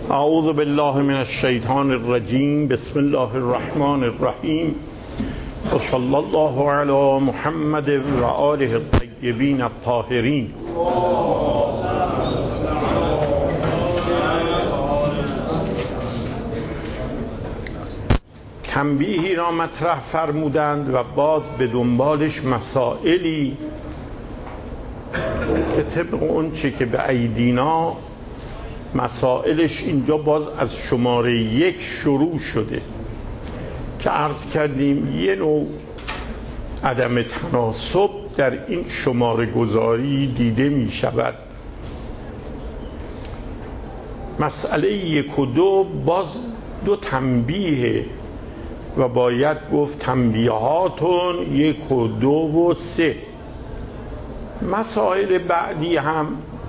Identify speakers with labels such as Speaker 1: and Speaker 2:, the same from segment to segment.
Speaker 1: اعوذ بالله من الشیطان الرجیم. بسم الله الرحمن الرحیم و صلی الله علی محمد و آله الطیبین الطاهرین. تنبیهی را مطرح فرمودند و باز به دنبالش مسائلی که طبق اون چه که به ایدینا مسائلش اینجا باز از شماره 1 شروع شده که عرض کردیم یه نوع عدم تناسب در این شماره گذاری دیده می شود. مسئله 1 و 2 باز 2 تنبیه و باید گفت تنبیهاتون 1 و 2 و 3. مسائل بعدی هم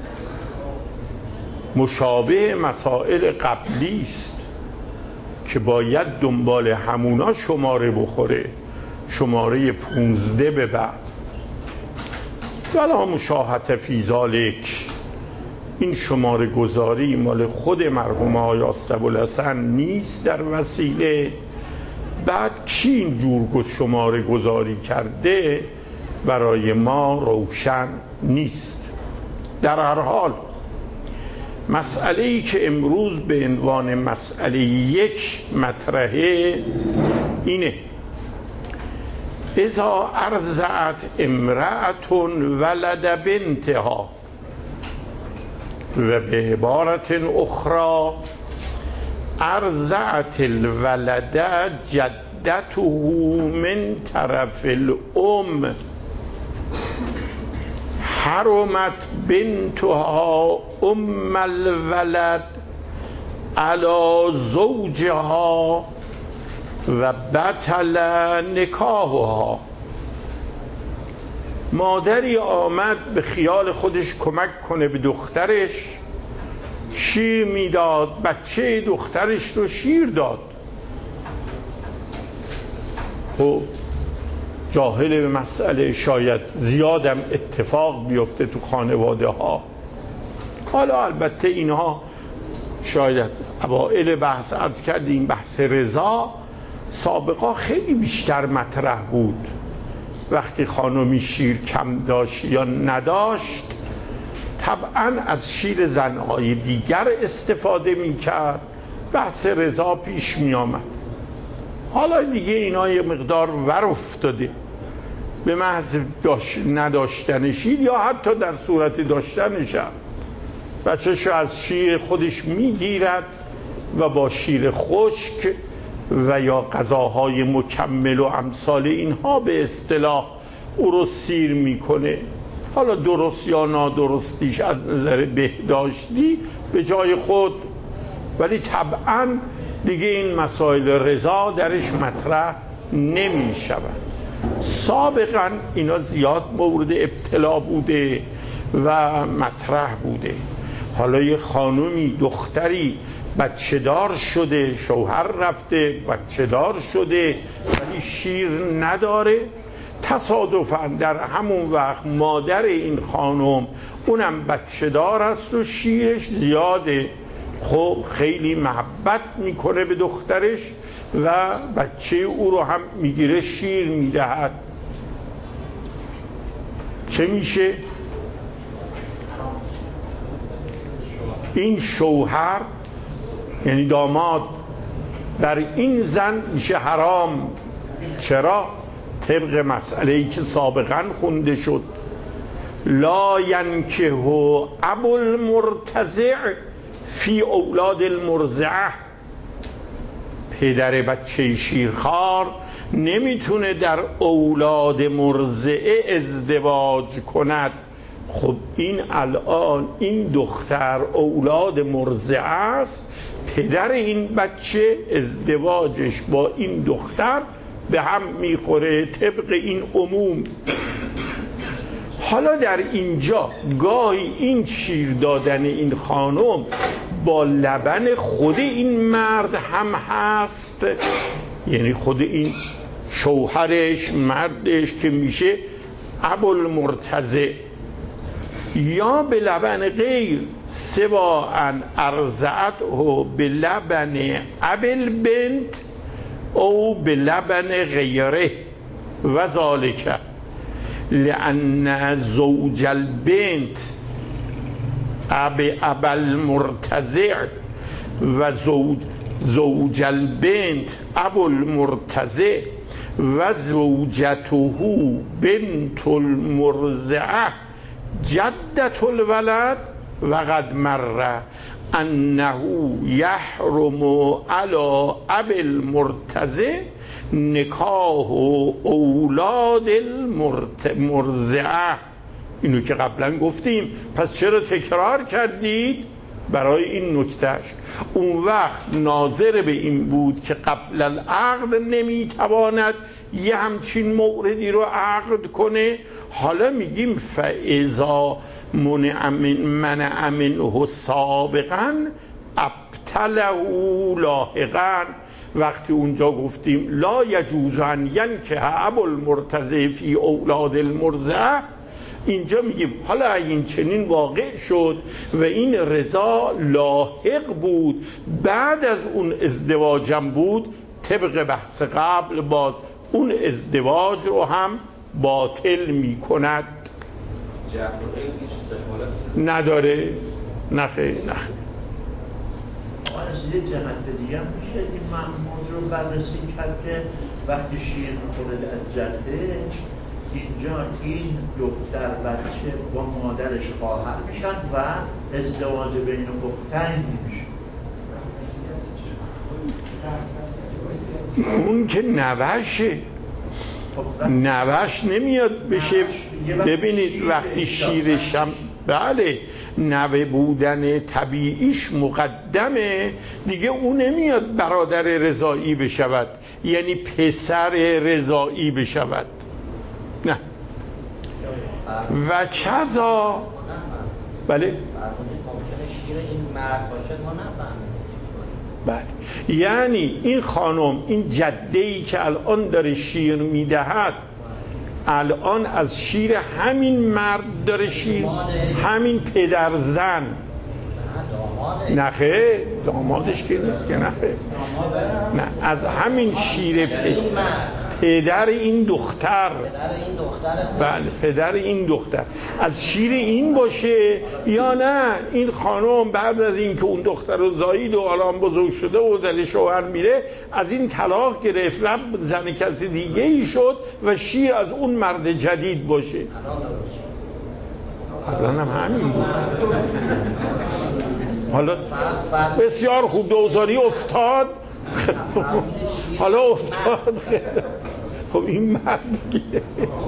Speaker 1: مشابه مسائل قبلی است که باید دنبال همونا شماره بخوره، شماره 15 به بعد. ولا مشاهده فی ذالک، این شماره گذاری مال خود مرحوم آقای اسطبوالحسن نیست در وسیله. بعد کی اینجور شماره گذاری کرده برای ما روشن نیست. در هر حال مسئله‌ای که امروز به عنوان مسئله 1 مطرحه اینه: اذا ارضعت امرأة ولد بنتها، و به عبارت اخرى ارضعت الولد جدته من طرف الام، حرمت بنتها ام الولد علی زوجها و بطل نکاحها. مادری آمد به خیال خودش کمک کنه به دخترش، شیر میداد، بچه دخترش رو شیر داد. خب جاهل به مسئله، شاید زیادم اتفاق بیفته تو خانواده ها. حالا البته اینها شاید اوائل بحث عرض کردیم، بحث رضا سابقا خیلی بیشتر مطرح بود. وقتی خانمی شیر کم داشت یا نداشت طبعا از شیر زنهای دیگر استفاده میکرد، بحث رضا پیش میامد. حالا دیگه اینا یه مقدار ور افتاده، به محض نداشتن شیر یا حتی در صورت داشتنش هم بچه‌شو از شیر خودش میگیرد و با شیر خشک و یا غذاهای مکمل و امثال اینها به اصطلاح او رو سیر میکنه. حالا درست یا نادرستیش از نظر بهداشتی به جای خود، ولی طبعا دیگه این مسائل رضا درش مطرح نمی شود. سابقا اینا زیاد مورد ابتلا بوده و مطرح بوده. حالا یه خانومی دختری بچه دار شده، شوهر رفته بچه دار شده ولی شیر نداره، تصادفاً در همون وقت مادر این خانم اونم بچه دار است و شیرش زیاده. خب خیلی محبت میکنه به دخترش و بچه او رو هم میگیره شیر میدهد. چه میشه؟ این شوهر یعنی داماد در این زن میشه حرام. چرا؟ طبق مسئله‌ای که سابقا خونده شد: لا ینکح ابو المرتضع فی اولاد المرضعه. پدر بچه شیرخوار نمیتونه در اولاد مرضعه ازدواج کند. خب این الان این دختر اولاد مرضعه است، پدر این بچه ازدواجش با این دختر به هم میخوره طبق این عموم. حالا در اینجا گاهی این شیر دادن این خانم با لبن خود این مرد هم هست، یعنی خود این شوهرش مردش که میشه ابوالمرتضع. یا به لبن غیر سوا ان ارضعته به لبن ابل بنت او به لبن غیره و ذالک لأن زوج البنت ابل مرتضع و زوج البنت ابو المرتضع و زوجته بنت المرضعه جدت الولد و قد مر انه یحرم علی ابی المرتضع نکاح اولاد المرضعه. اینو که قبلا گفتیم، پس چرا تکرار کردید؟ برای این نکتهش. اون وقت ناظر به این بود که قبل العقد نمیتواند یه همچین موردی رو عقد کنه. حالا میگیم فاذا منع منه سابقا ابطله لاحقا. وقتی اونجا گفتیم لا یجوز ان ینکح ابو المرتضع فی اولاد المرضعه، اینجا میگیم حالا اگه این چنین واقع شد و این رضا لاحق بود بعد از اون ازدواجم بود، طبق بحث قبل باز اون ازدواج رو هم باطل میکند. نداره؟ نخیر.
Speaker 2: از یه جهت دیگه هم میشه این موضوع رو بررسی کرد که وقتی شیر میخوره از جده، اینجا این دختر بچه با مادرش خواهر میشن و ازدواج بین اختین میشه.
Speaker 1: اون که نوشه، نوش نمیاد بشه. ببینید وقتی شیرش هم بله نوه بودن طبیعیش مقدمه دیگه، اون نمیاد برادر رضایی بشود، یعنی پسر رضایی بشود. نه و کذا بله
Speaker 3: شیر این مرد باشه ما نفهمیم.
Speaker 1: بله یعنی این خانم، این جده‌ای که الان داره شیر میدهد، الان از شیر همین مرد داره شیر، همین پدر زن. نخه دامادش که نیست که نخه، نه از همین شیر پدر این دختر. بله پدر این دختر از شیر این باشه یا نه این خانم بعد از این که اون دختر رو زایید و الان بزرگ شده و در شوهر میره، از این طلاق گرفت رب زن کسی دیگه ای شد و شیر از اون مرد جدید باشه. الان هم همین بود. حالا بسیار خوب دوزاری افتاد. حالا افتاد. خب این مرد دیگه.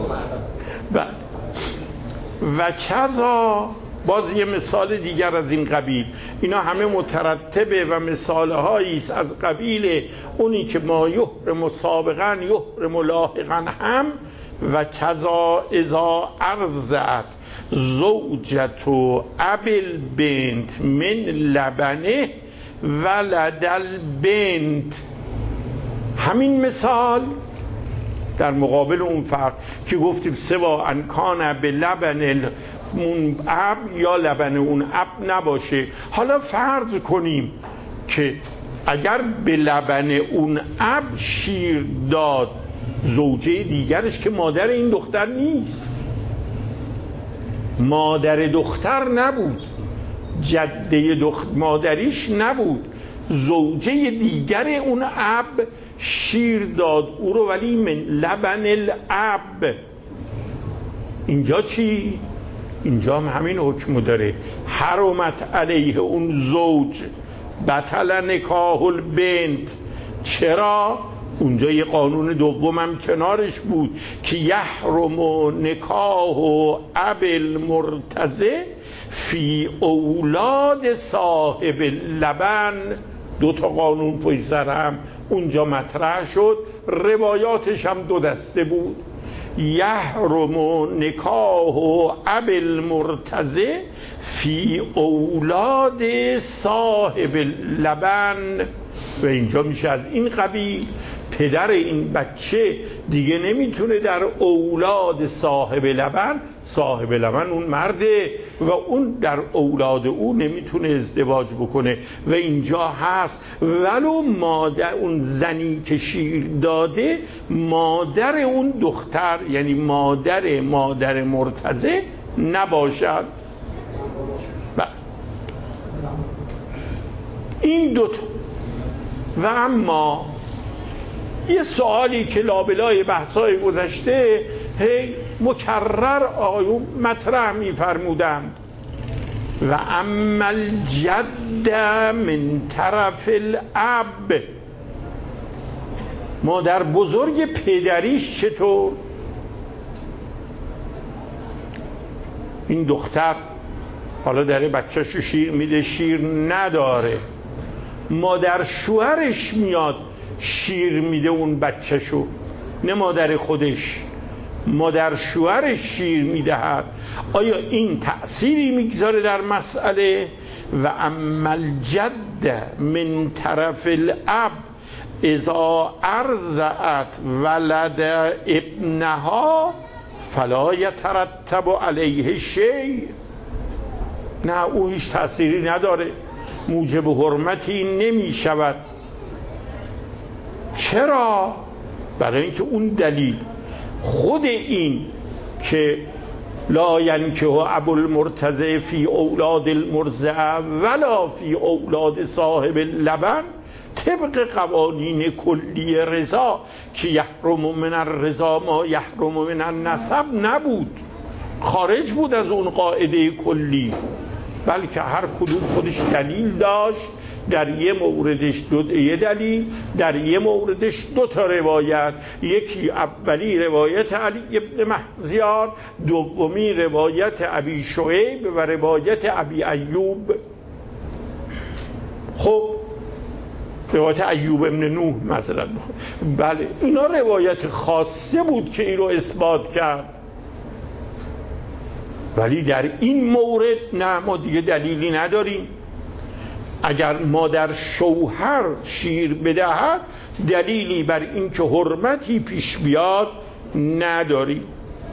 Speaker 1: و کذا باز یه مثال دیگر از این قبیل، اینا همه مترتبه و مثالهایی است از قبیل اونی که ما یحرم سابقا یحرم لاحقا هم. و کذا اذا ارضعت زوجت ابل بنت من لبنه ولد البنت. همین مثال در مقابل اون فرق که گفتیم سوا ان کان به لبن اون اب یا لبن اون اب نباشه. حالا فرض کنیم که اگر به لبن اون اب شیر داد زوجه دیگرش که مادر این دختر نیست، مادر دختر نبود، جده مادریش نبود، زوجه دیگر اون اب شیر داد او رو ولی من لبن الاب. اینجا چی؟ اینجا هم همین حکم داره. حرمت علیه اون زوج بطل نکاح البنت. چرا؟ اونجا یه قانون دومم کنارش بود که یحرم نکاح اب المرتضع فی اولاد صاحب لبن. دو تا قانون پشت سر هم اونجا مطرح شد، روایاتش هم دو دسته بود. یحرم نکاح اب المرتضع فی اولاد صاحب لبن. و اینجا میشه از این قبیل پدر این بچه دیگه نمیتونه در اولاد صاحب لبن اون مرده و اون در اولاد او نمیتونه ازدواج بکنه و اینجا هست ولو مادر اون زنی که شیر داده مادر اون دختر یعنی مادر مرتضی نباشد. این دوتا. و اما یه سوالی که لابلای بحثای گذشته مکرر آقایون مطرح می‌فرمودند و اما الجد من طرف الاب، مادر بزرگ پدریش چطور؟ این دختر حالا داره بچه‌شو شیر میده، شیر نداره، مادر شوهرش میاد شیر میده اون بچه‌شو، نه مادر خودش، مادر شوهرش شیر میدهد. آیا این تأثیری میگذاره در مسئله؟ و اما الجد من طرف الاب اذا ارضعت ولد ابنها فلا یترتب علیه شیء، نه او هیچ تأثیری نداره، موجب حرمتی نمی شود. چرا؟ برای اینکه اون دلیل خود این که لا ینکح ابو المرتضی فی اولاد المرضع ولا فی اولاد صاحب اللبن طبق قوانین کلی رضا که یحرم من الرضا ما یحرم من النسب نبود، خارج بود از اون قاعده کلی، بلکه هر کدوم خودش دلیل داشت. در یه موردش یه دلیل، در یه موردش دو تا روایت، یکی اولی روایت علی ابن محزیار، دومی روایت ابی شعیب و روایت ابی ایوب. خب روایت ایوب ابن نوح معذرت بخوام، بله اینا روایت خاصه بود که این رو اثبات کرد، ولی در این مورد نه، ما دیگه دلیلی نداریم. اگر مادر شوهر شیر بدهد دلیلی بر این که حرمتی پیش بیاد نداریم.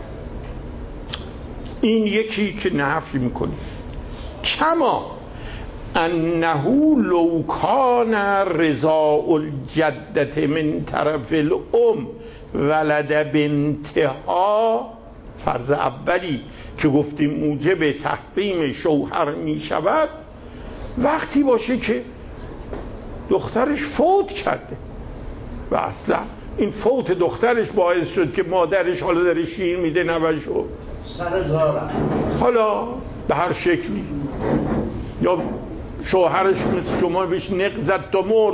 Speaker 1: این یکی که نفی میکنیم. کما انه لو کان رضاء الجدة من طرف الام ولد بنتها، فرض اولی که گفتیم موجب تحریم شوهر می شود وقتی باشه که دخترش فوت کرده و اصلا این فوت دخترش باعث شد که مادرش حالا داره شیر میده نوشو
Speaker 2: سرزارم،
Speaker 1: حالا به هر شکلی، یا شوهرش مثل شما بهش نق زد تا مرد.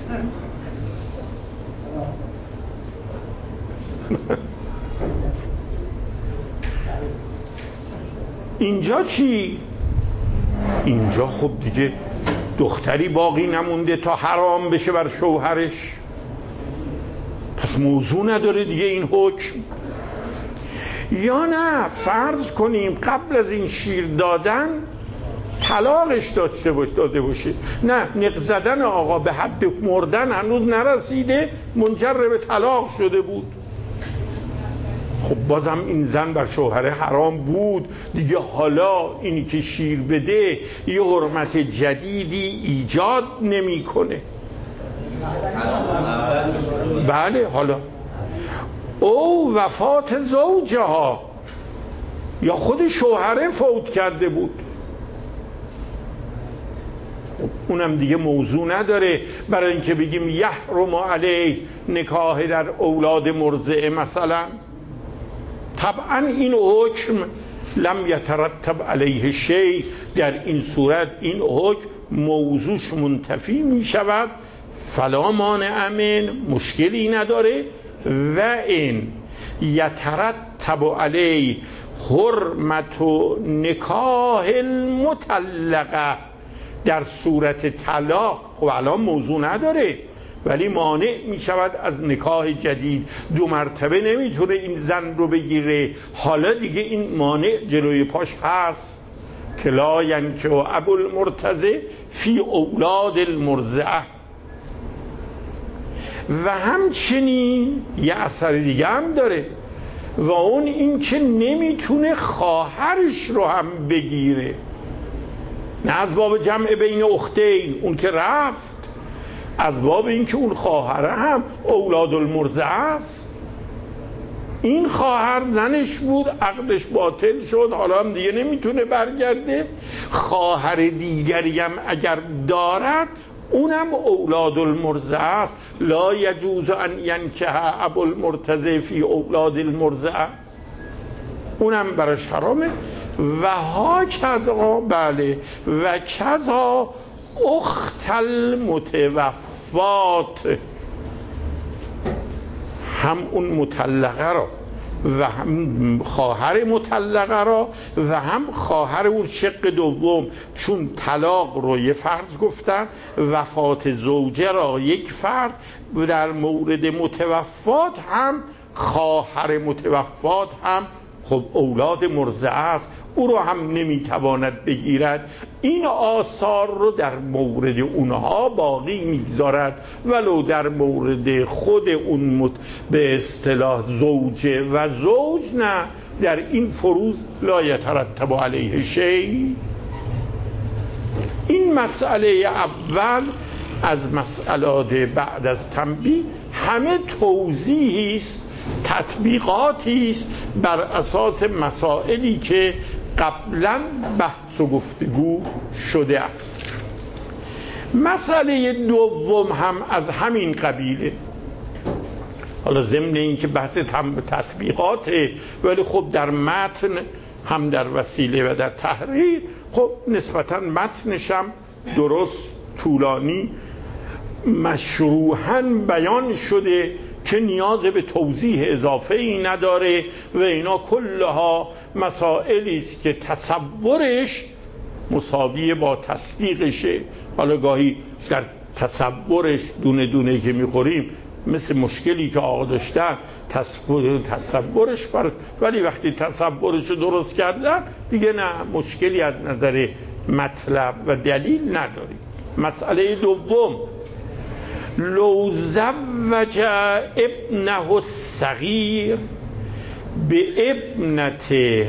Speaker 1: اینجا چی؟ اینجا خب دیگه دختری باقی نمونده تا حرام بشه بر شوهرش، پس موضوع نداره دیگه این حکم. یا نه فرض کنیم قبل از این شیر دادن طلاقش داده باشه، نه نق زدن آقا به حد مردن هنوز نرسیده، منجر به طلاق شده بود، خب بازم این زن بر شوهر حرام بود دیگه. حالا اینی که شیر بده یه حرمت جدیدی ایجاد نمیکنه. بله حالا او وفات زوجها، یا خود شوهره فوت کرده بود، اونم دیگه موضوع نداره برای اینکه بگیم یحرم علیه نکاح در اولاد مرضعه مثلا. طبعا این حکم لم یترتب علیه شیء، در این صورت این حکم موضوعش منتفی می شود، فلا مانع من، مشکلی نداره. و این یترتب علیه حرمت نکاح المطلقه، در صورت طلاق خب الان موضوع نداره ولی مانع می شود از نکاح جدید، دو مرتبه نمیتونه این زن رو بگیره، حالا دیگه این مانع جلوی پاش هست که لا ینکح ابو المرتضی فی اولاد المرضعه. و همچنین یه اثر دیگه هم داره و اون این که نمیتونه خواهرش رو هم بگیره، نه از باب جمع بین اختین اون که رفت، از باب این که اون خواهره هم اولاد المرضعه است. این خواهر زنش بود، عقدش باطل شد، حالا هم دیگه نمیتونه برگرده. خواهر دیگری هم اگر دارد اونم اولاد المرضعه است. لا یجوز ان ینکح ابو المرتضی فی اولاد المرضعه، اونم براش حرامه. و ها کذا، بله، و کذا اخت المتوفات، هم اون مطلقه را و هم خواهر مطلقه را و هم خواهر اون شق دوم، چون طلاق رو یه فرض گفتن، وفات زوجه را یک فرض، و در مورد متوفات هم خواهر متوفات هم خب اولاد مرضعه است، او رو هم نمیتواند بگیرد. این آثار رو در مورد اونها باقی میگذارد، ولو در مورد خود اون به اصطلاح زوجه و زوج نه، در این فروض لا یترتب علیه شیء. این مسئله اول از مسئلات بعد از تنبیه همه توضیحی است، تطبیقاتی است بر اساس مسائلی که قبلا بحث و گفتگو شده است. مسئله دوم هم از همین قبیله، حالا ضمن این که بحث تطبیقاته، ولی خب در متن هم در وسیله و در تحریر خب نسبتاً متنشم درست طولانی مشروحاً بیان شده که نیاز به توضیح اضافه ای نداره و اینا کلها مسائلی است که تصورش مساوی با تصدیقشه. حالا گاهی در تصورش دونه دونه که میخوریم مثل مشکلی که آقا داشتن تصورش ولی وقتی تصورش رو درست کردن دیگه نه مشکلی از نظر مطلب و دلیل نداریم. مسئله دوم، لو زوج ابنه الصغیر به ابنت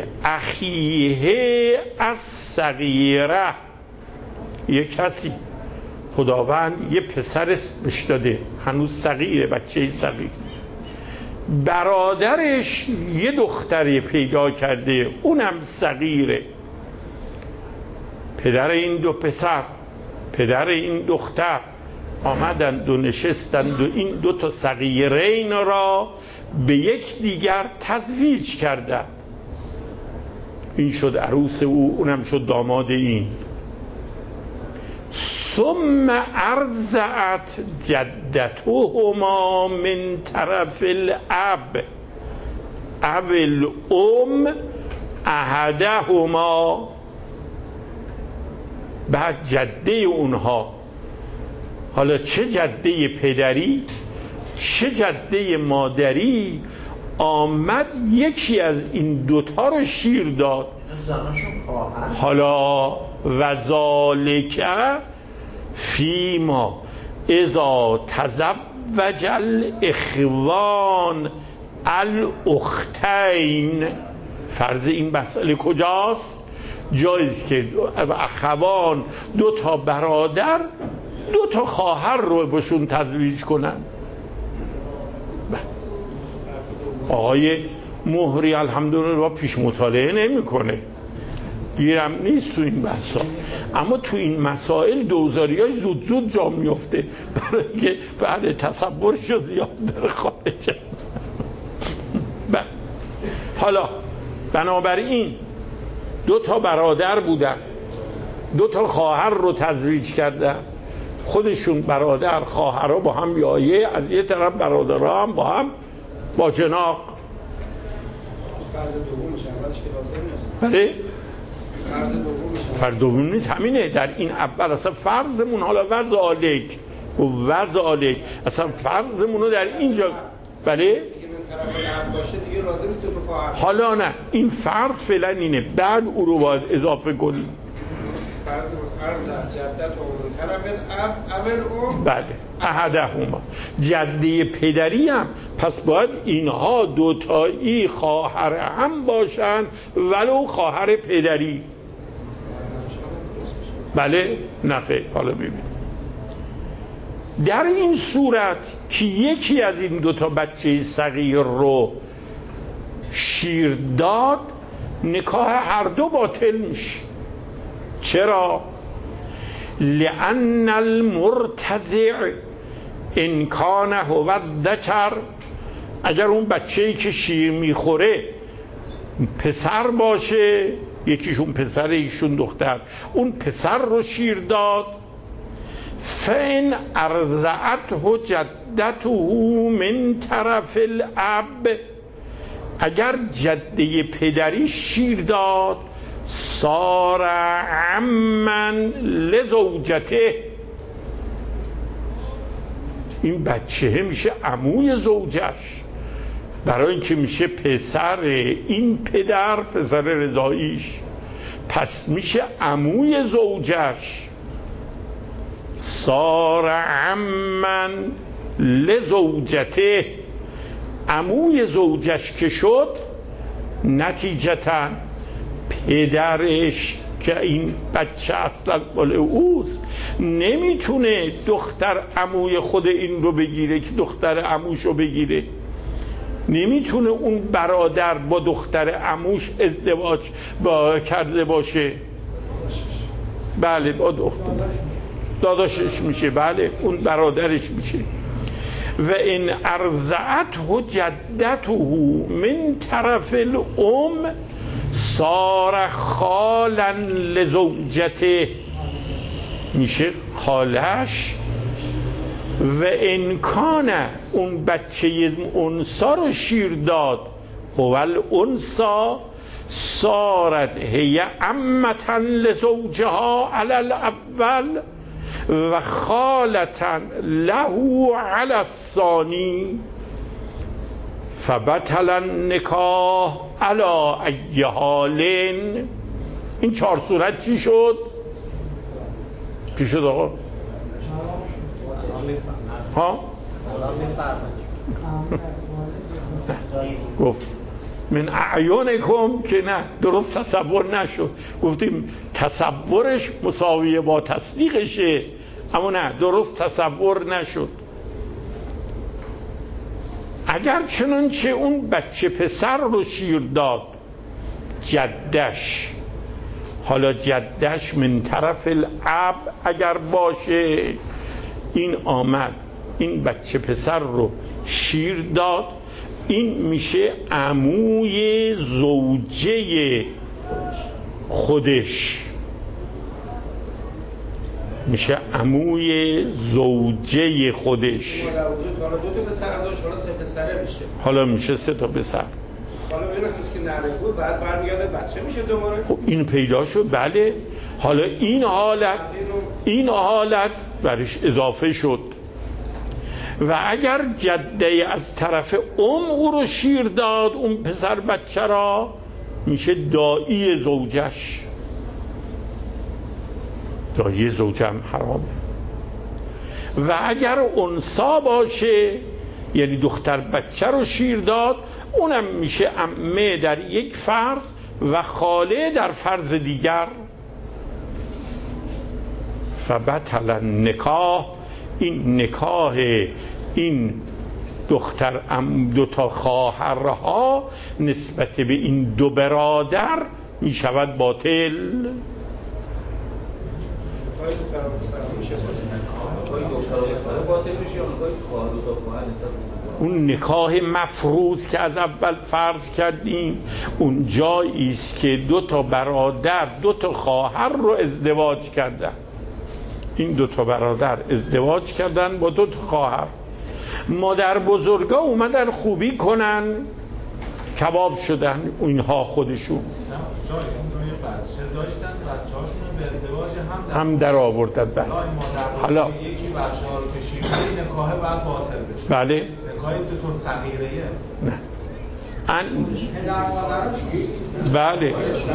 Speaker 1: اخیه الصغیره، یه کسی خداوند یه پسر بهش داده هنوز صغیره، بچه صغیر، برادرش یه دختری پیدا کرده اونم صغیره، پدر این دو پسر پدر این دختر آمدند و نشستند و این دو تا صغیرین را به یک دیگر تزویج کردند، این شد عروس او، اونم شد داماد این. ثم ارضعت جدتهما من طرف الاب او الام احدهما، بعد جده اونها، حالا چه جده پدری چه جده مادری، آمد یکی از این دوتا رو شیر داد. حالا وذالک فیما اذا تزوج الاخوان الاختین، فرض این مسئله کجاست؟ جایز که اخوان دو تا برادر دو تا خواهر رو بهشون تزویج کنن. آقای مهری الحمدلله پیش مطالعه نمیکنه، گیرم نیست تو این بحثا، اما تو این مسائل دوزاری‌های زود زود جا میفته، برای اینکه بله تصورش زیاد داره خارجه. حالا بنابراین دو تا برادر بودن، دو تا خواهر رو تزویج کردن، خودشون برادر خواهرها با هم یایه، از یه طرف برادرها هم با هم با جناق.
Speaker 4: فرض دومش اولش که لازم نیست.
Speaker 1: بله فرض دوم نیست، همینه در این اول اصلا فرضمون، حالا وذالک و وذالک اصلا فرضمون رو در اینجا بله حالا نه این فرض فعلا اینه، بعد او رو باید اضافه کنیم.
Speaker 4: فرض ارض جدت و من طرف الاب اول ام.
Speaker 1: بله احدهما، جده پدری هم، پس باید اینها دوتایی خواهر هم باشن ولو خواهر پدری. بله نه خیر. حالا ببین در این صورت که یکی از این دوتا بچه صغیر رو شیر داد، نکاح هر دو باطل میشه. چرا؟ لأن المرتضع ان کان هو الذکر، اگر اون بچه‌ای که شیر میخوره پسر باشه، یکیشون پسر یکیشون دختر، اون پسر رو شیر داد، فإن ارضعته جدته من طرف الاب، اگر جده پدری شیر داد، صار عمن لزوجته، این بچه میشه عموی زوجش، برای اینکه میشه پسر این پدر، پسر رضاییش، پس میشه عموی زوجش. صار عمن لزوجته، عموی زوجش که شد، نتیجتا پدرش که این بچه اصلا مال اوست نمیتونه دختر عموی خود این رو بگیره که دختر عموش رو بگیره، نمیتونه اون برادر با دختر عموش ازدواج کرده باشه. بله با داداشش میشه، بله اون برادرش میشه. و این ارضعته جدته من طرف الام صار خالا لزوجته، میشه خالش. و ان اون بچه انثى رو شیر داد، هو الانثى صارت هی عمتا لزوجها علی الاول و خالتا له علی الثانی فبطل النکاح علی ای حال. این چهار صورت چی شد؟ چی شد آقا؟ ها؟ گفت من اعیانکم که نه، درست تصور نشد، گفتیم تصورش مساویه با تصدیقشه، اما نه درست تصور نشد. اگر چنانچه اون بچه پسر رو شیر داد جدش، حالا جدش من طرف الاب اگر باشه، این آمد این بچه پسر رو شیر داد، این میشه عموی زوجه خودش، میشه عموی زوجه خودش.
Speaker 4: حالا دو تا پسر داشت، حالا سه پسره میشه، حالا
Speaker 1: میشه سه تا پسر.
Speaker 4: حالا ببینم کسی که نره بود بعد برمیگرده بچه میشه دوباره.
Speaker 1: خب این پیدا شد، بله. حالا این حالت برش اضافه شد. و اگر جده از طرف او رو شیر داد، اون پسر بچه را، میشه دایی زوجش. دایی زوجه هم حرامه. و اگر انثى باشه، یعنی دختر بچه رو شیر داد، اونم میشه عمه در یک فرض و خاله در فرض دیگر. فبطل النکاح، این نکاح این دختر دو تا خواهرها نسبت به این دو برادر می شود باطل. اون نکاح مفروض که از اول فرض کردیم، اون جایی است که دو تا برادر دو تا خواهر رو ازدواج کردن، این دو تا برادر ازدواج کردن با دو تا خواهر، مادر بزرگا اومدن خوبی کنن، کباب شدن اینها خودشون.
Speaker 5: جای اون بچه داشتن، بچه‌هاشون به ازدواج
Speaker 1: هم در آوردن. بله.
Speaker 5: حالا یکی بچه‌ها رو کشید، نکاح بعد باطل بشه.
Speaker 1: بله.
Speaker 5: نکاح دو تا صغیره.
Speaker 1: نه. بله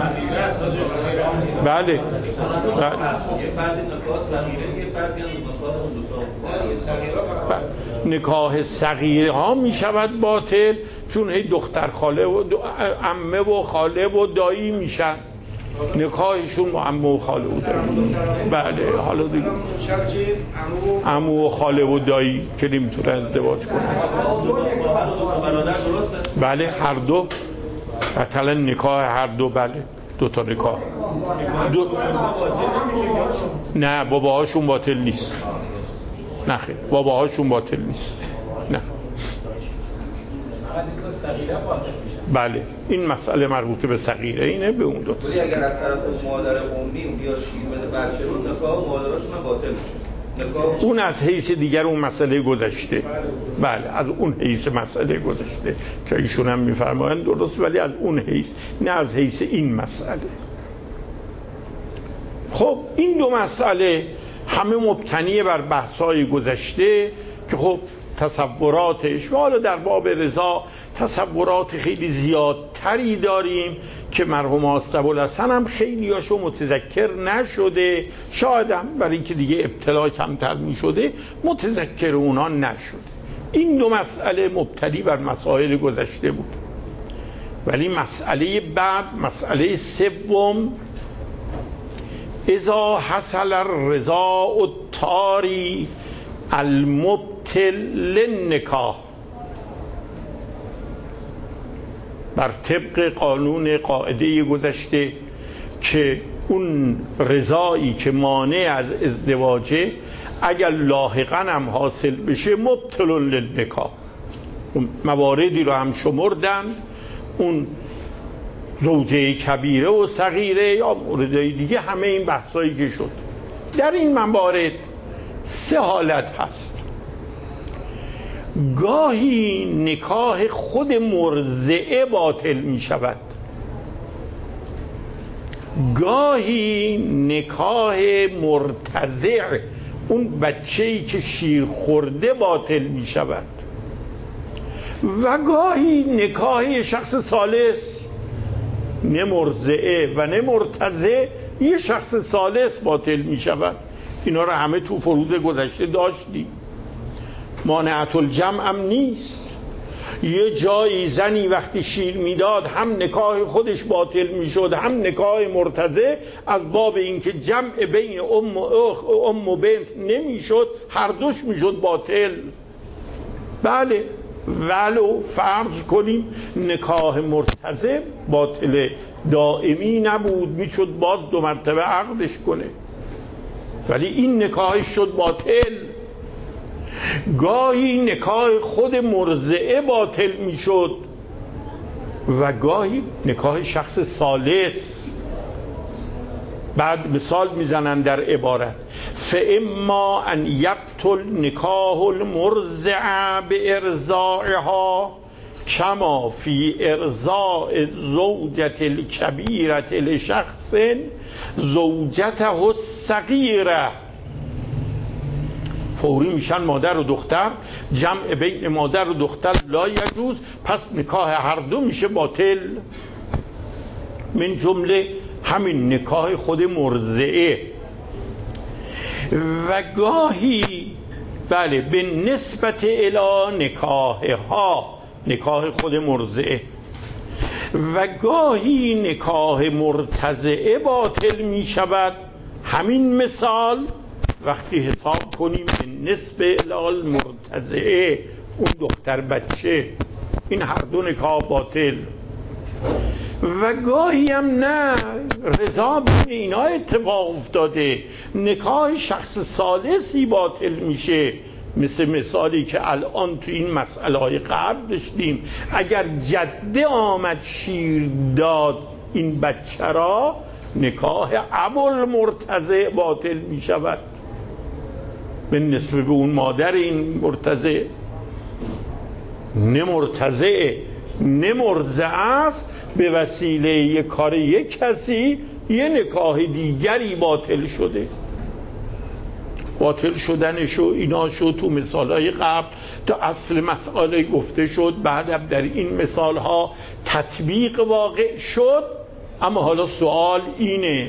Speaker 1: بله
Speaker 5: یه فرضی نکاح صغیره، یه فرضی هم نکاح اون دو تا.
Speaker 1: نکاح صغیره ها می شود باطل چون هی دختر خاله و عمه و خاله و دایی میشن، نکاحشون با عمه و خاله و دایی. بله حالا دیگه عمو و خاله و دایی که نمیتونه ازدواج کنه. بله هر دو، مثلا نکاح هر دو، بله دو تا نکاح نه باباهاشون باطل نیست، نه خیلی باباهاشون باطل نیست، نه. بله این مسئله مربوط به صغیره اینه، به اون دو تا.
Speaker 6: اگر از طرف مادر امی بیا شیر بده بچه رو، نکاح مادراشون هم باطل میشه.
Speaker 1: اون از حیث دیگر اون مسئله گذشته. بله از اون حیث مسئله گذشته که ایشون هم میفرمایند درست، ولی از اون حیث، نه از حیث این مسئله. خب این دو مسئله همه مبتنی بر بحث‌های گذشته که خب تصوراتش، و حالا در باب رضا تصورات خیلی زیادتری داریم که مرحوم آستبوالحسن هم خیلی هاشو متذکر نشده، شاید هم برای اینکه دیگه ابتلا کمتر می شده متذکر اونا نشده. این دو مسئله مبتنی بر مسائل گذشته بود، ولی مسئله بعد، مسئله سوم، اذا حصل الرضا الطاری المبطل للنکاح، بر طبق قانون قاعده گذشته که اون رضایی که مانع از ازدواجه اگر لاحقاً هم حاصل بشه مبطل للنکاح. مواردی رو هم شمردن، اون زوجه کبیره و صغیره یا موردهای دیگه، همه این بحثایی که شد. در این موارد سه حالت هست. گاهی نکاح خود مرضعه باطل می شود، گاهی نکاح مرتضع، اون بچه‌ای که شیر خورده باطل می شود، و گاهی نکاح شخص ثالث، نه مرضعه و نه مرتضع، یه شخص ثالث باطل می شود. اینا رو همه تو فروض گذشته داشتیم. مانعت الجمع هم نیست. یه جایی زنی وقتی شیر میداد هم نکاح خودش باطل میشد هم نکاح مرتضع، از باب اینکه جمع بین ام و بنت نمیشد، هر دوش میشد باطل. بله ولو فرض کنیم نکاح مرتضع باطل دائمی نبود، میشد باز 2 مرتبه عقدش کنه، ولی این نکاحش شد باطل. گاهی نکاح خود مرضعه باطل میشد و گاهی نکاح شخص ثالث. بعد مثال میزنن در عبارت: فاما ان یبطل نکاح المرضعه بارضاعها کما فی ارضاء الزوجة الکبیرة لشخص زوجته الصغیره. فوری میشن مادر و دختر، جمع بین مادر و دختر لا یجوز، پس نکاح هر دو میشه باطل. من جمله همین نکاح خود مرضعه. و گاهی بله به نسبت الی نکاحها، نکاح خود مرضعه، و گاهی نکاح مرتضعه باطل می شود. همین مثال وقتی حساب کنیم به نسبت الی مرتضعه، اون دختر بچه، این هر دو نکاح باطل. و گاهی هم نه، رضا بین اینا اتفاق افتاده، نکاح شخص ثالثی باطل میشه، مثل مثالی که الان تو این مسئله های قبل داشتیم. اگر جده آمد شیر داد این بچه را، نکاح ابوالمرتضع باطل میشود به نسبت به اون مادر این مرتضع. نه مرتضع نه مرضعه است، به وسیله یک کار یک کسی یه نکاح دیگری باطل شده. باطل شدنش و اینا شد تو مثالهای قبل، تا اصل مسئله گفته شد، بعدم در این مثالها تطبیق واقع شد. اما حالا سوال اینه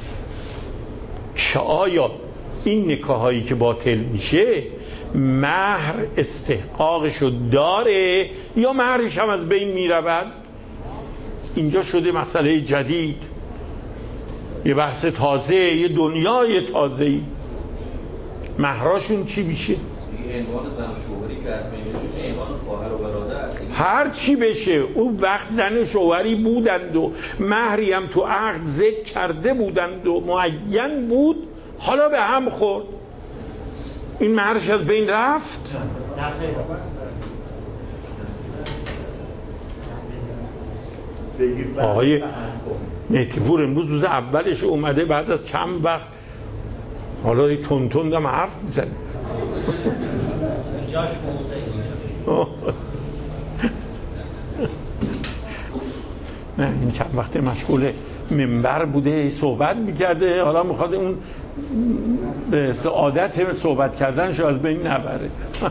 Speaker 1: که آیا این نکاحایی که باطل میشه مهر استحقاقشو داره یا مهرش هم از بین میرود؟ اینجا شده مسئله جدید، یه بحث تازه، یه دنیای تازه‌ای. مهراشون چی میشه؟
Speaker 6: عنوان زن و شوهری که از بین میشه عنوان خواهر و برادر،
Speaker 1: هر چی بشه. اون وقت زن و شوهری بودند و مهری هم تو عقد ذکر کرده بودند و معین بود، حالا به هم خورد، این مهرش از بین رفت؟ آقای مهدی‌پور امروز روز اولش اومده، بعد از چند وقت حالا تون دم حرف میزنه. نه این چند وقت مشغول منبر بوده، صحبت میکرده، حالا میخواد اون به عادت صحبت کردنشو از بین نبره.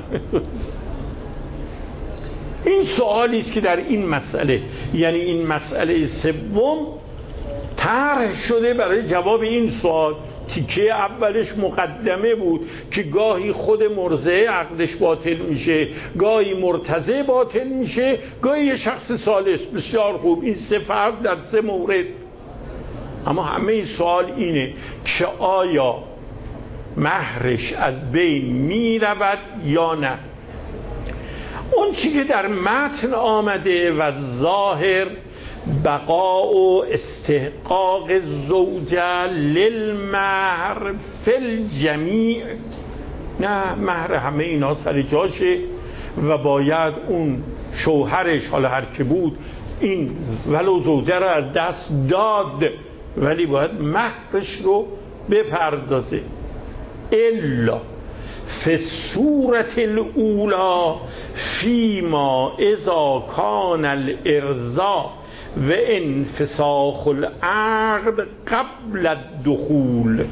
Speaker 1: این سوالی است که در این مسئله، یعنی این مسئله سوم طرح شده برای جواب این سوال. تیکه اولش مقدمه بود که گاهی خود مرضعه عقدش باطل میشه، گاهی مرتضی باطل میشه، گاهی یه شخص ثالث. بسیار خوب، این سه فرض در سه مورد. اما همه این سوال اینه که آیا مهرش از بین میرود یا نه؟ اون چی که در متن آمده و ظاهر بقاء و استحقاق زوجه للمهر فی الجمیع، نه، مهر همه اینا سر جاشه و باید اون شوهرش، حالا هر که بود، این ولو زوجه رو از دست داد ولی باید مهرش رو بپردازه. الا فی صورت الاولا فیما اذا کان الارضاء و انفساخ العقد قبل الدخول.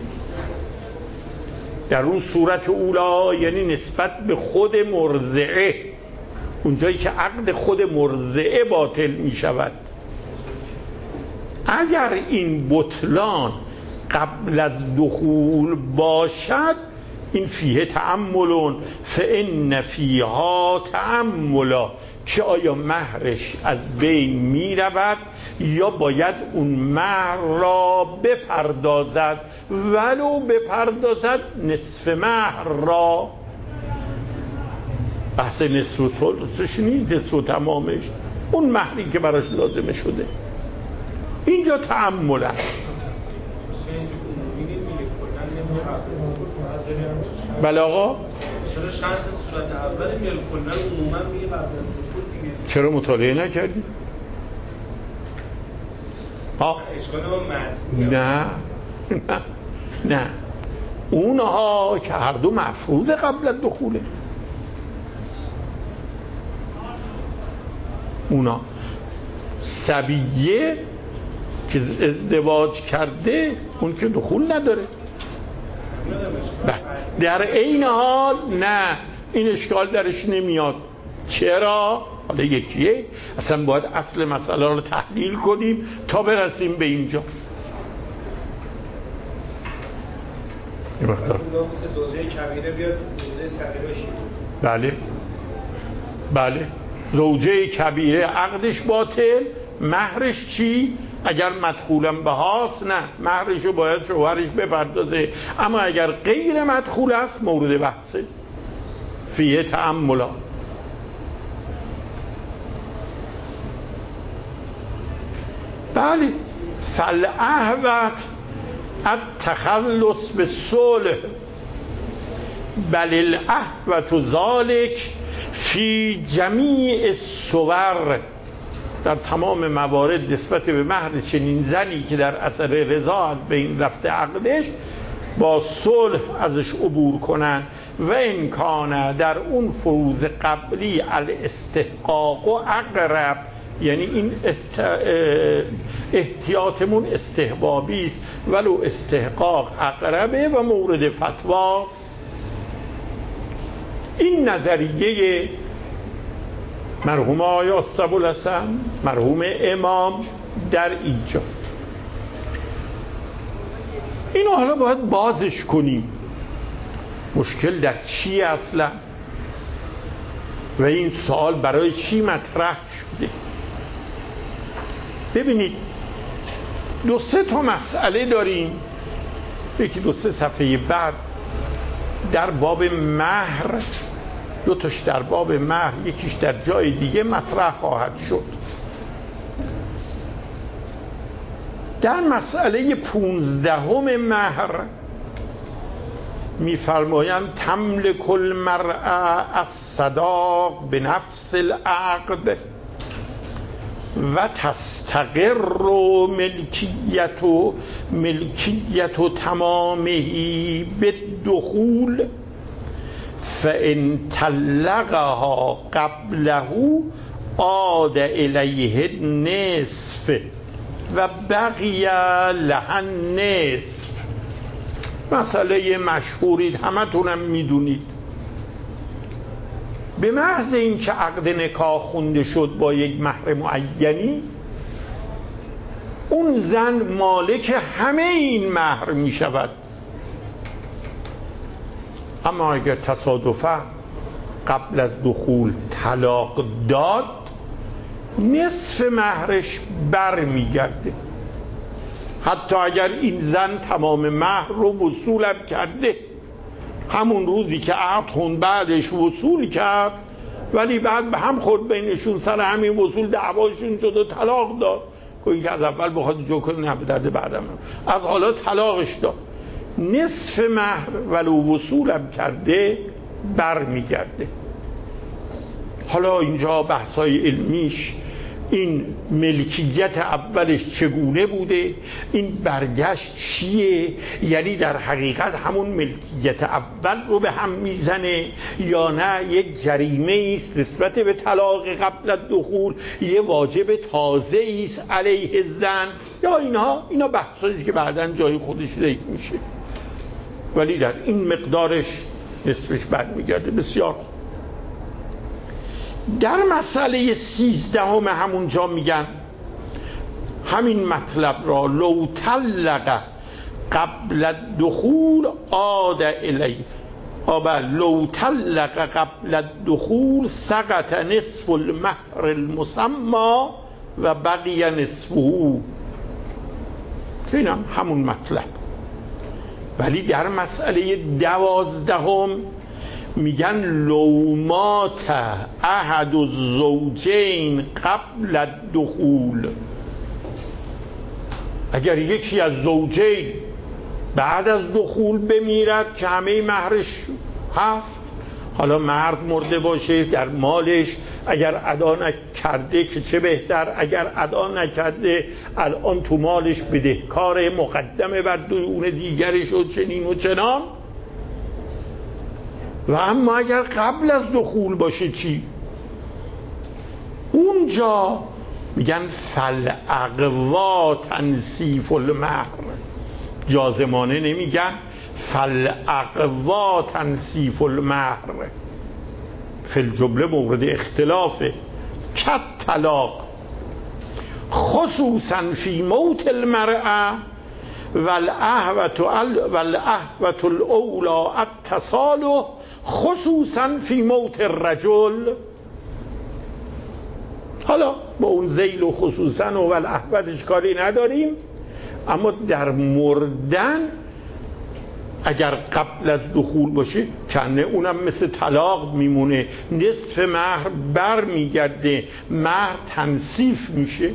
Speaker 1: در اون صورت اولا یعنی نسبت به خود مرضعه، اونجایی که عقد خود مرضعه باطل می شود، اگر این بطلان قبل از دخول باشد، این فیه تأملون فإن فیها تأملا، که آیا مهرش از بین می رود یا باید اون مهر را بپردازد، ولو بپردازد نصف مهر را. بحث نصف و ثلثش نیست، نصف و تمامش، اون مهری که براش لازمه شده. اینجا تأمله. بله آقا،
Speaker 7: چرا شرط صورت اول میل کلا عموما میگه قبل از دخول دیگه؟
Speaker 1: چرا مطالعه نکردی؟
Speaker 7: اشکال ما
Speaker 1: نه اونها که هر دو مفروض قبل از دخوله. اونا صبیه که ازدواج کرده اون که دخول نداره. در این حال نه، این اشکال درش نمیاد. چرا؟ حالا یکیه، اصلا باید اصل مسئله رو تحلیل کنیم تا برسیم به اینجا. یه مقدار
Speaker 4: زوجه کبیره بیاد زوجه صغیره شید.
Speaker 1: بله زوجه کبیره عقدش باطل، مهرش چی؟ اگر مدخولم بهاست نه، مهرشو باید شوهرش بپردازه. اما اگر غیر مدخول است مورد بحثه، فیه تأملا. بله فالاحوط التخلص بالصلح بل الاحوط ذلك فی جمیع الصور. در تمام موارد نسبت به مهر چنین زنی که در اثر رضا از بین رفته عقدش، با صلح ازش عبور کنن. و امکانه در اون فروض قبلی الاستحقاق و اقرب یعنی این احتیاطمون استحبابی است، ولو استحقاق اقربه و مورد فتواست. این نظریه مرحوم آقای اسطبوالحسن، مرحوم امام در اینجا. اینو حالا باید بازش کنیم، مشکل در چیه اصلا و این سوال برای چی مطرح شده. ببینید 2-3 تا مسئله داریم، یکی 2-3 صفحه بعد در باب مهر، 2 تاش در باب مهر، یکیش در جای دیگه مطرح خواهد شد. در مسئله 15 مهر می‌فرمایند تملک المرأة الصداق بنفس العقد و تستقر ملکیت تمامه بالدخول فإن طلقها قبله عاد الیه النصف و بقی لها النصف. مسئله مشهورید، همتونم میدونید. به محض اینکه عقد نکاح خونده شد با یک مهر معینی، اون زن مالک همه این مهر می شود. اما اگر تصادفاً قبل از دخول طلاق داد، نصف مهرش بر می گرده. حتی اگر این زن تمام مهر رو وصولم کرده، همون روزی که عقد خوند بعدش وصول کرد، ولی بعد به هم خورد بینشون، سر همین وصول دعواشون شد و طلاق داد. کوئی که از اول بخواد جو کنه، نه به درد بعدم، از حالا طلاقش داد، نصف مهر ولو وصولم کرده بر میگرده. حالا اینجا بحثای علمیش، این ملکیت اولش چگونه بوده، این برگشت چیه، یعنی در حقیقت همون ملکیت اول رو به هم میزنه یا نه یک جریمه است نسبت به طلاق قبل از دخول، یه واجب تازه است علیه زن، یا اینا بحثایی که بعداً جای خودش ذکر میشه، ولی در این مقدارش نصفش برمیگرده. بسیار در مسئله 13 همونجا میگن همین مطلب را، لو طلق قبل الدخول عاد الیه، لو طلق قبل الدخول سقط نصف المهر المسمى و بقی نصفه. اینم همون مطلب. ولی در مسئله 12 میگن لو مات احد الزوجین قبل الدخول، اگر یکی از زوجین بعد از دخول بمیرد که همه مهرش هست، حالا مرد مرده باشه، در مالش اگر ادا نکرده که چه بهتر، اگر ادا نکرده الان تو مالش بدهکار، مقدمه بر اون دیگرش و چنین و چنان. و اما اگر قبل از دخول باشه چی؟ اونجا میگن فالاقوا تنصیف المهر، جازمانه نمیگن، فالاقوا تنصیف المهر، فی الجمله مورد اختلافه. کت طلاق خصوصا فی موت المرأة والاهوة الاولی التصالح خصوصا فی موت الرجل. حالا با اون ذیل و خصوصا و الاهوتش کاری نداریم، اما در مردن اگر قبل از دخول باشه کنه اونم مثل طلاق میمونه، نصف مهر بر میگرده، مهر تنصیف میشه.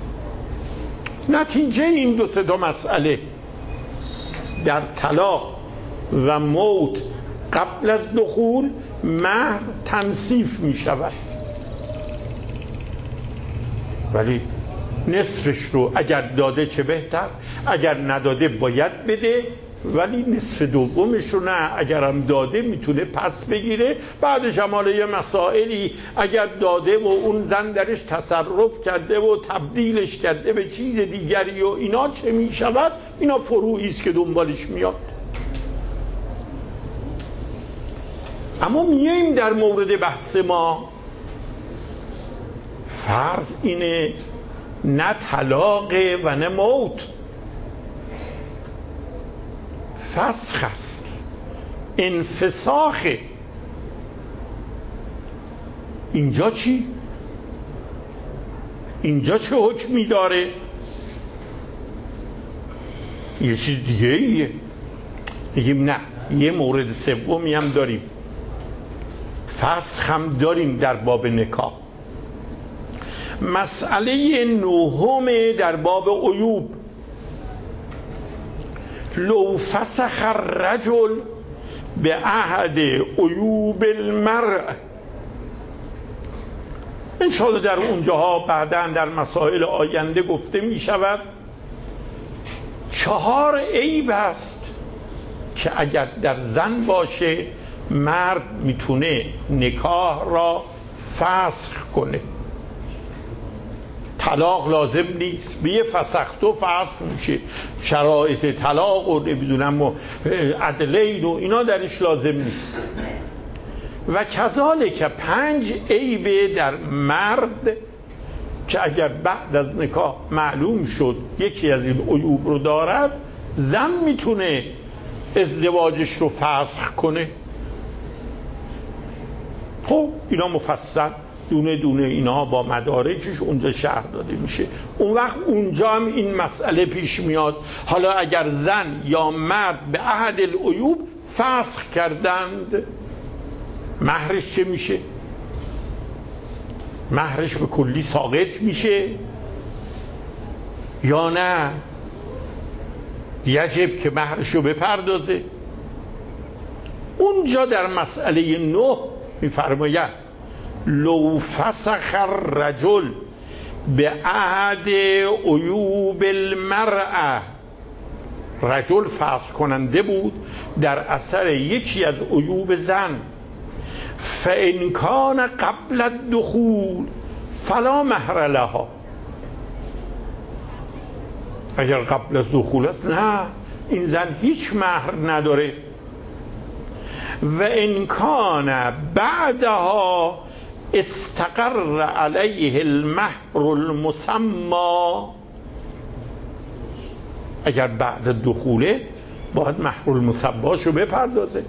Speaker 1: نتیجه این 2-3 مسئله در طلاق و موت قبل از دخول مهر تنصیف میشود، ولی نصفش رو اگر داده چه بهتر، اگر نداده باید بده، ولی نصف دومش رو نه، اگرم داده میتونه پس بگیره. بعدش هم حالا یه مسائلی اگر داده و اون زن درش تصرف کرده و تبدیلش کرده به چیز دیگری و اینا چه میشود، اینا فروعی است که دنبالش میاد. اما میاییم در مورد بحث ما، فرض اینه نه طلاقه و نه موت، فسخ است، انفساخه. اینجا چی؟ اینجا چه حکمی داره؟ یه چیز دیگه ایه. میگیم نه، یه مورد سومی هم داریم، فسخ هم داریم در باب نکاح. مسئله نهم در باب عیوب، لو فسخ الرجل به عهد عیوب المرء. انشاءالله در اونجاها بعداً در مسائل آینده گفته می شود 4 عیب است که اگر در زن باشه مرد میتونه نکاح را فسخ کنه. طلاق لازم نیست، به یه فسختو فسخ میشه، شرایط طلاق و نمیدونم و عدلین و اینا درش لازم نیست. و کذالک 5 عیب در مرد که اگر بعد از نکاح معلوم شد یکی از این عیوب رو دارد، زن میتونه ازدواجش رو فسخ کنه. خب اینا مفصل دونه دونه اینا با مدارکش اونجا شرح داده میشه. اون وقت اونجا هم این مسئله پیش میاد، حالا اگر زن یا مرد به عهد العیوب فسخ کردند، مهرش چه میشه؟ مهرش به کلی ساقط میشه یا نه یجب که مهرش رو بپردازه؟ اونجا در مسئله 9 میفرماید لو فسخ الرجل به عهد عیوب المرأة، رجل فسخ کننده بود در اثر یکی از عیوب زن، فإن کان قبل الدخول فلا مهر لها. اگر قبل از دخول است نه، این زن هیچ مهر نداره. و ان کان بعدها استقر علیه المهر المسمى، اگر بعد دخوله باید مهر المسماشو بپردازه.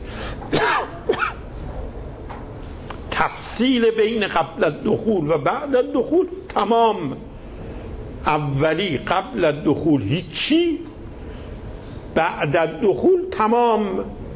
Speaker 1: تفصیل بین قبل الدخول و بعد الدخول تمام. اولی قبل الدخول هیچی، بعد الدخول تمام.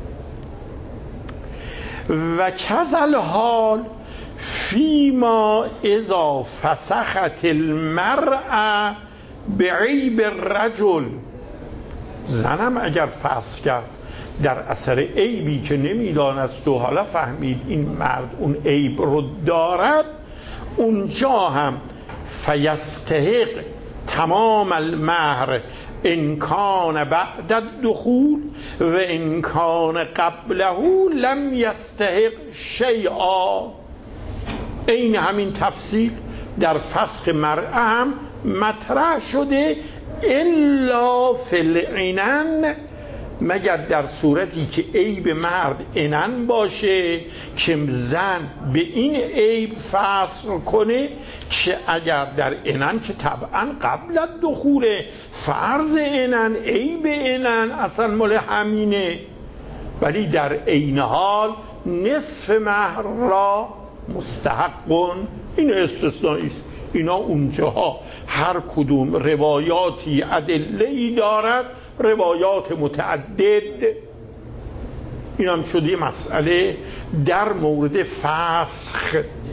Speaker 1: و کذل حال فیما اذا فسخت المرأة بعیب الرجل، زنم اگر فسخ کرد در اثر عیبی که نمیدانست و حالا فهمید این مرد اون عیب رو دارد، اونجا هم فیستحق تمام المهر ان کان بعد الدخول و ان کان قبله لم یستحق شیئا. این همین تفصیل در فسخ مرأة هم مطرح شده، الا فی العنان، مگر در صورتی که عیب مرد عنان باشه که زن به این عیب فسخ کنه، که اگر در عنان که طبعا قبل الدخول فرض عنان عیب عنان اصلا مال همینه، ولی در عین حال نصف مهر را مستحقون، این استثنایی است. اینا اونجاها هر کدوم روایاتی ادله‌ای دارد، روایات متعدد. این هم شده یه مسئله در مورد فسخ.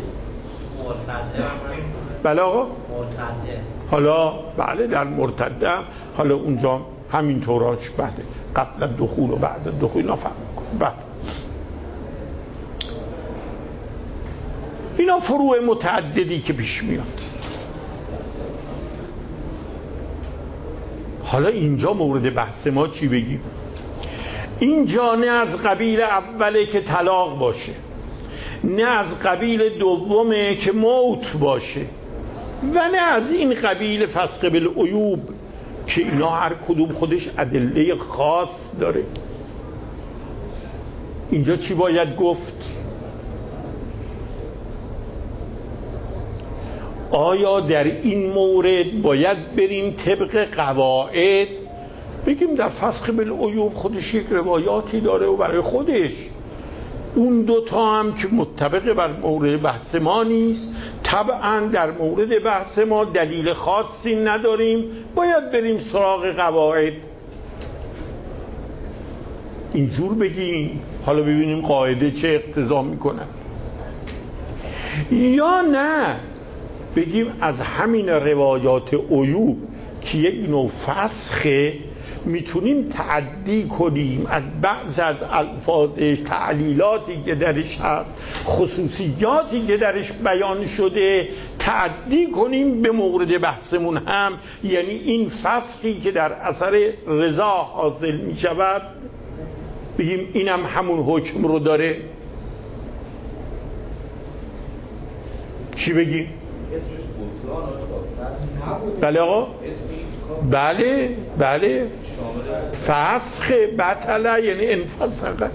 Speaker 1: بله آقا؟ حالا بله در مرتده حالا اونجا همین طوراش بله قبل دخول و بعد دخول نفهم کن. بله اینا فروع متعددی که پیش میاد. حالا اینجا مورد بحث ما چی بگیم؟ اینجا نه از قبیل اوله که طلاق باشه، نه از قبیل دومه که موت باشه، و نه از این قبیل فسق بالعیوب که اینا هر کدوم خودش ادله خاص داره. اینجا چی باید گفت؟ آیا در این مورد باید بریم طبق قواعد بگیم در فسق بالعیوب خودش یک روایاتی داره و برای خودش اون دوتا هم که متفق بر مورد بحث ما نیست، طبعا در مورد بحث ما دلیل خاصی نداریم، باید بریم سراغ قواعد. اینجور بگیم حالا ببینیم قاعده چه اقتضا میکنه. یا نه بگیم از همین روایات عیوب که یک نوع فسخه میتونیم تعدی کنیم از بعض از الفاظش، تعلیلاتی که درش هست، خصوصیاتی که درش بیان شده، تعدی کنیم به مورد بحثمون هم، یعنی این فسخی که در اثر رضا حاصل میشود بگیم اینم همون حکم رو داره. چی بگیم؟ بله آقا؟ بله فسخ بطله یعنی انفسخه.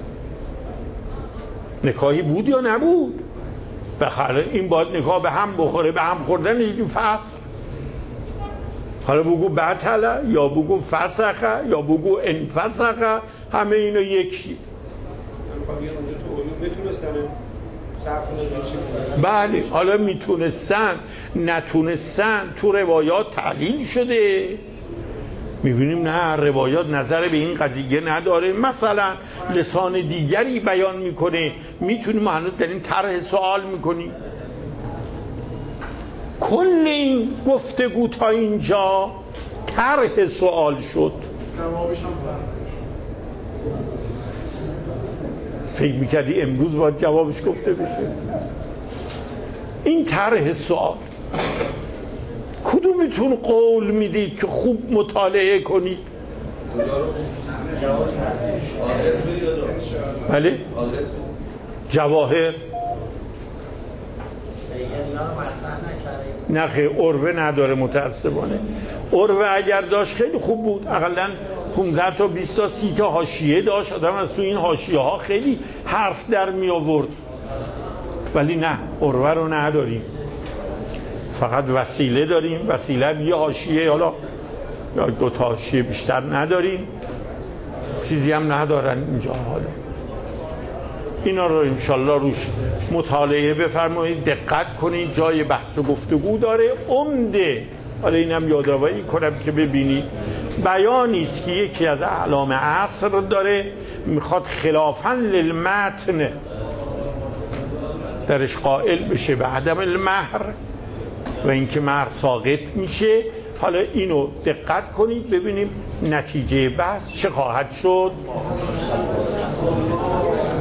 Speaker 1: نکاحی بود یا نبود؟ بخاطر این باید نکاح به هم بخوره، به هم خوردن یکی فسخ. حالا بگو بطله یا بگو فسخه یا بگو انفسخه، همه اینا یکی. بله حالا میتونستن نتونستن، تو روایات تعلیل شده. میبینیم نه، روایات نظر به این قضیه نداره، مثلا لسان دیگری بیان میکنه، میتونیم هنوز در این طرح سوال میکنیم. کل این گفتگو تا اینجا طرح سوال شد. فکر میکردی امروز باید جوابش گفته بشه؟ این طرح سوال کدومتون قول میدید که خوب مطالعه کنید؟ بله؟ جواهر نه خیلی عروه نداره متاسفانه. عروه اگر داشت خیلی خوب بود، اقلا 15 تا 20 تا 30 تا حاشیه داشت، آدم از تو این حاشیه ها خیلی حرف در می آورد. ولی نه، عروه رو نداریم، فقط وسیله داریم. وسیله یه حاشیه، حالا یا 2 تا حاشیه بیشتر نداریم، چیزی هم ندارن اینجا. حالا اینا رو انشالله روش مطالعه بفرمایید، دقت کنید، جای بحث و گفتگو داره، عمده. حالا اینم یادآوری کنم که ببینید بیانی است که یکی از اعلام عصر داره، میخواد خلافاً للمتن درش قائل بشه به عدم المهر و اینکه مهر ساقط میشه. حالا اینو دقت کنید ببینیم نتیجه بحث چه خواهد شد.